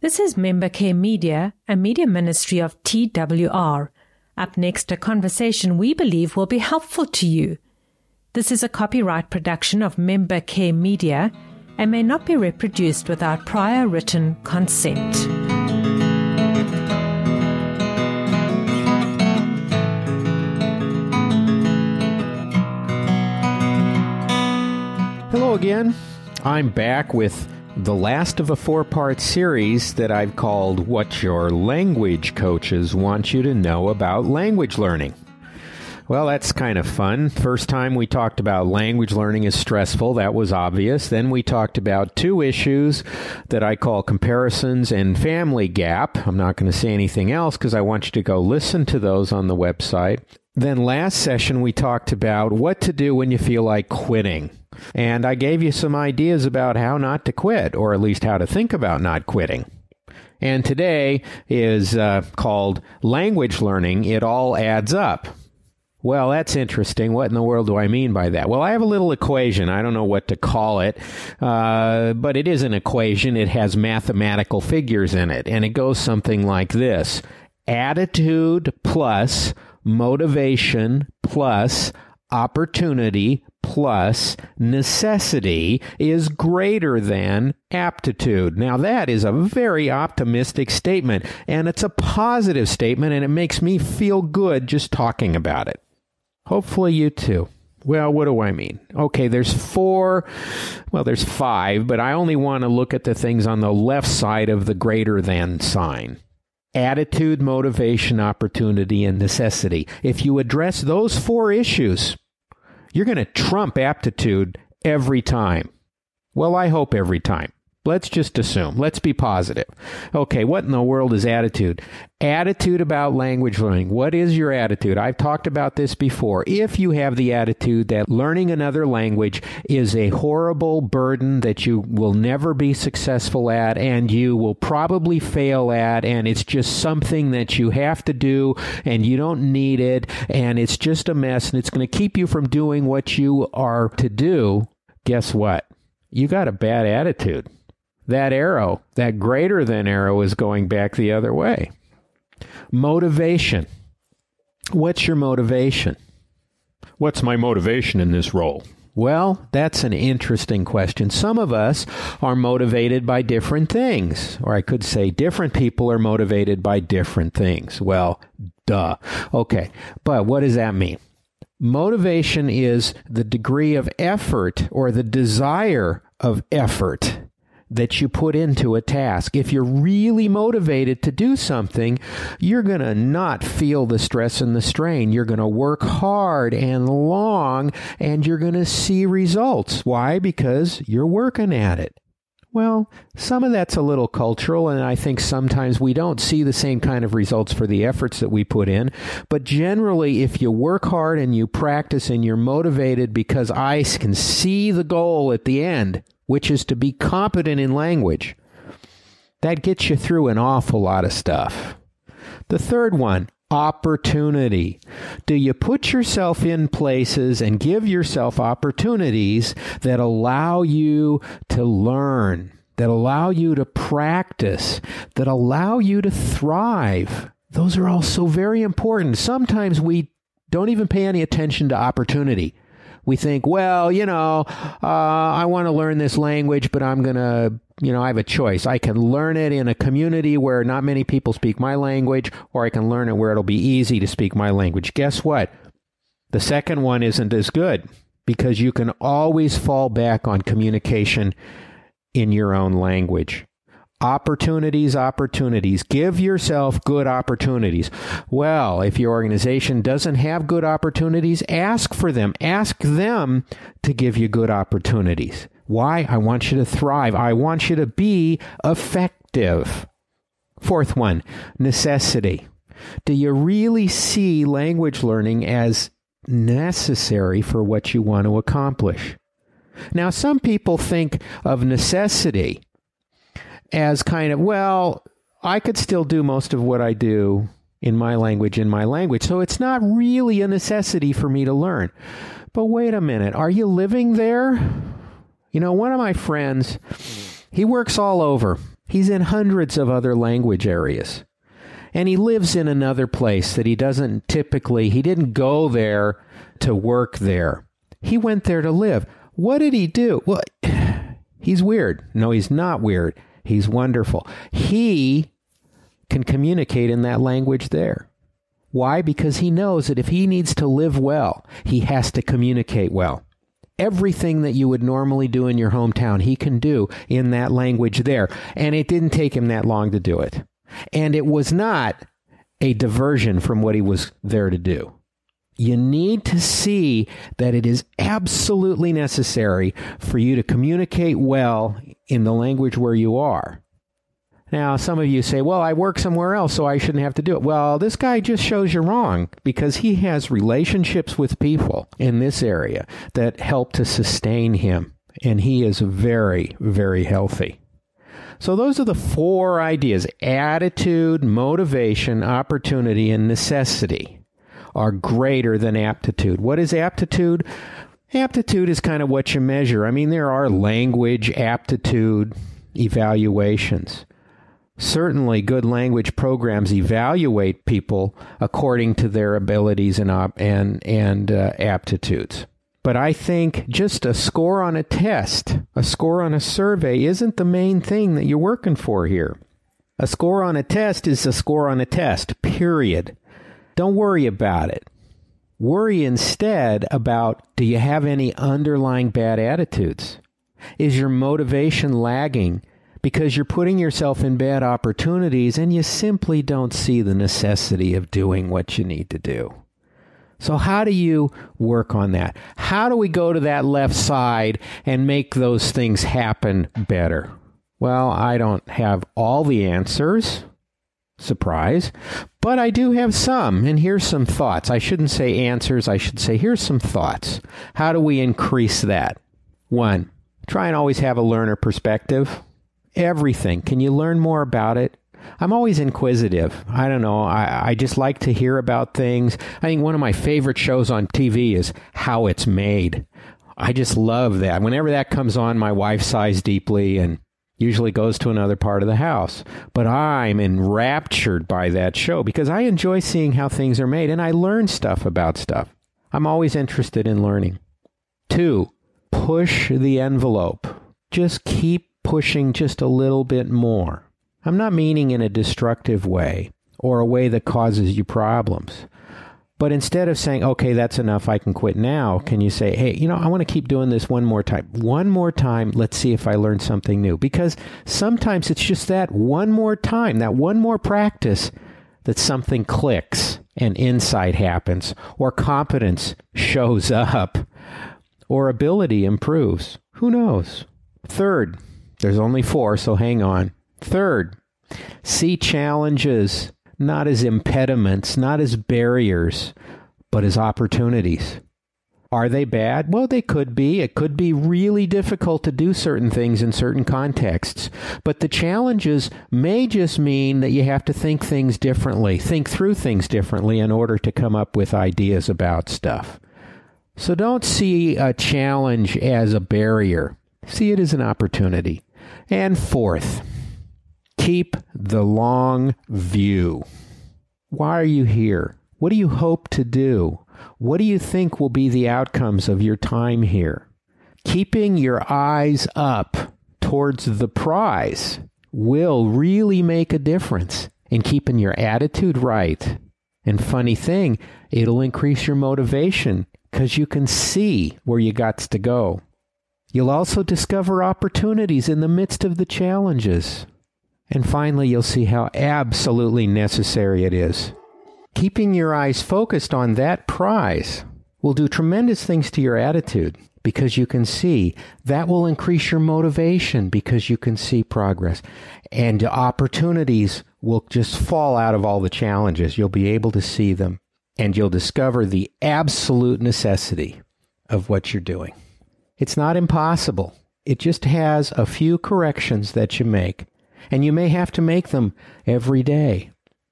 This is Member Care Media, a media ministry of TWR. Up next, a conversation we believe will be helpful to you. This is a copyright production of Member Care Media and may not be reproduced without prior written consent. Hello again. I'm back with the last of a four-part series that I've called What Your Language Coaches Want You to Know About Language Learning. Well, that's kind of fun. First time we talked about language learning is stressful. That was obvious. Then we talked about two issues that I call comparisons and family gap. I'm not going to say anything else because I want you to go listen to those on the website. Then last session we talked about what to do when you feel like quitting. And I gave you some ideas about how not to quit, or at least how to think about not quitting. And today is called Language Learning. It all adds up. Well, that's interesting. What in the world do I mean by that? Well, I have a little equation. I don't know what to call it, but it is an equation. It has mathematical figures in it, and it goes something like this. Attitude plus motivation plus opportunity plus necessity is greater than aptitude. Now, that is a very optimistic statement, and it's a positive statement, and it makes me feel good just talking about it. Hopefully you too. Well, what do I mean? Okay, there's five, but I only want to look at the things on the left side of the greater than sign. Attitude, motivation, opportunity, and necessity. If you address those four issues, you're going to trump aptitude every time. Well, I hope every time. Let's just assume. Let's be positive. Okay, what in the world is attitude? Attitude about language learning. What is your attitude? I've talked about this before. If you have the attitude that learning another language is a horrible burden that you will never be successful at and you will probably fail at, and it's just something that you have to do and you don't need it and it's just a mess and it's going to keep you from doing what you are to do, guess what? You got a bad attitude. That arrow, that greater than arrow, is going back the other way. Motivation. What's your motivation? What's my motivation in this role? Well, that's an interesting question. Some of us are motivated by different things, or I could say different people are motivated by different things. Well, duh. Okay, but what does that mean? Motivation is the degree of effort or the desire of effort that you put into a task. If you're really motivated to do something, you're going to not feel the stress and the strain. You're going to work hard and long, and you're going to see results. Why? Because you're working at it. Well, some of that's a little cultural, and I think sometimes we don't see the same kind of results for the efforts that we put in. But generally, if you work hard and you practice and you're motivated because I can see the goal at the end, which is to be competent in language, that gets you through an awful lot of stuff. The third one, opportunity. Do you put yourself in places and give yourself opportunities that allow you to learn, that allow you to practice, that allow you to thrive? Those are also very important. Sometimes we don't even pay any attention to opportunity. We think, well, I want to learn this language, but I'm going to, I have a choice. I can learn it in a community where not many people speak my language, or I can learn it where it'll be easy to speak my language. Guess what? The second one isn't as good because you can always fall back on communication in your own language. Opportunities. Give yourself good opportunities. Well, if your organization doesn't have good opportunities, ask for them. Ask them to give you good opportunities. Why? I want you to thrive. I want you to be effective. Fourth one, necessity. Do you really see language learning as necessary for what you want to accomplish? Now, some people think of necessity as kind of, well, I could still do most of what I do in my language, so it's not really a necessity for me to learn. But wait a minute, are you living there? One of my friends, he works all over. He's in hundreds of other language areas. And he lives in another place that he didn't go there to work there. He went there to live. What did he do? Well, he's weird. No, he's not weird. He's wonderful. He can communicate in that language there. Why? Because he knows that if he needs to live well, he has to communicate well. Everything that you would normally do in your hometown, he can do in that language there. And it didn't take him that long to do it. And it was not a diversion from what he was there to do. You need to see that it is absolutely necessary for you to communicate well in the language where you are. Now, some of you say, well, I work somewhere else, so I shouldn't have to do it. Well, this guy just shows you wrong, because he has relationships with people in this area that help to sustain him, and he is very, very healthy. So those are the 4 ideas: attitude, motivation, opportunity, and necessity are greater than aptitude. What is aptitude? Aptitude is kind of what you measure. I mean, there are language aptitude evaluations. Certainly, good language programs evaluate people according to their abilities and aptitudes. But I think just a score on a test, a score on a survey, isn't the main thing that you're working for here. A score on a test is a score on a test, period. Don't worry about it. Worry instead about, do you have any underlying bad attitudes? Is your motivation lagging because you're putting yourself in bad opportunities and you simply don't see the necessity of doing what you need to do? So how do you work on that? How do we go to that left side and make those things happen better? Well, I don't have all the answers. Surprise. But I do have some, and here's some thoughts. I shouldn't say answers. I should say, here's some thoughts. How do we increase that? 1, try and always have a learner perspective. Everything. Can you learn more about it? I'm always inquisitive. I don't know. I just like to hear about things. I think one of my favorite shows on TV is How It's Made. I just love that. Whenever that comes on, my wife sighs deeply and usually goes to another part of the house. But I'm enraptured by that show because I enjoy seeing how things are made, and I learn stuff about stuff. I'm always interested in learning. 2, push the envelope. Just keep pushing just a little bit more. I'm not meaning in a destructive way or a way that causes you problems. But instead of saying, okay, that's enough, I can quit now, can you say, hey, I want to keep doing this one more time. One more time, let's see if I learn something new. Because sometimes it's just that one more time, that one more practice, that something clicks and insight happens, or competence shows up, or ability improves. Who knows? 3rd, there's only 4, so hang on. 3rd, see challenges not as impediments, not as barriers, but as opportunities. Are they bad? Well, they could be. It could be really difficult to do certain things in certain contexts. But the challenges may just mean that you have to think things differently, think through things differently in order to come up with ideas about stuff. So don't see a challenge as a barrier. See it as an opportunity. And 4th, keep the long view. Why are you here? What do you hope to do? What do you think will be the outcomes of your time here? Keeping your eyes up towards the prize will really make a difference in keeping your attitude right. And funny thing, it'll increase your motivation because you can see where you got to go. You'll also discover opportunities in the midst of the challenges. And finally, you'll see how absolutely necessary it is. Keeping your eyes focused on that prize will do tremendous things to your attitude because you can see. That will increase your motivation because you can see progress. And opportunities will just fall out of all the challenges. You'll be able to see them, and you'll discover the absolute necessity of what you're doing. It's not impossible. It just has a few corrections that you make. And you may have to make them every day.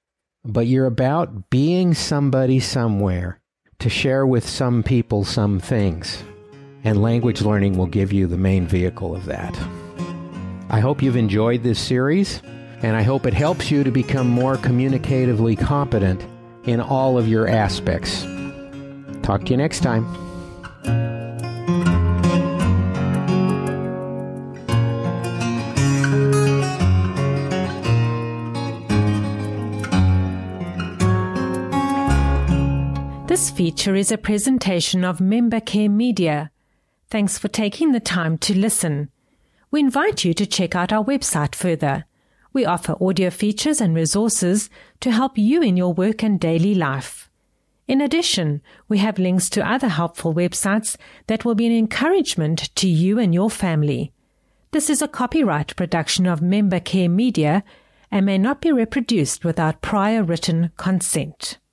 But you're about being somebody somewhere to share with some people some things. And language learning will give you the main vehicle of that. I hope you've enjoyed this series, and I hope it helps you to become more communicatively competent in all of your aspects. Talk to you next time. This feature is a presentation of MemberCare Media. Thanks for taking the time to listen. We invite you to check out our website further. We offer audio features and resources to help you in your work and daily life. In addition, we have links to other helpful websites that will be an encouragement to you and your family. This is a copyright production of MemberCare Media and may not be reproduced without prior written consent.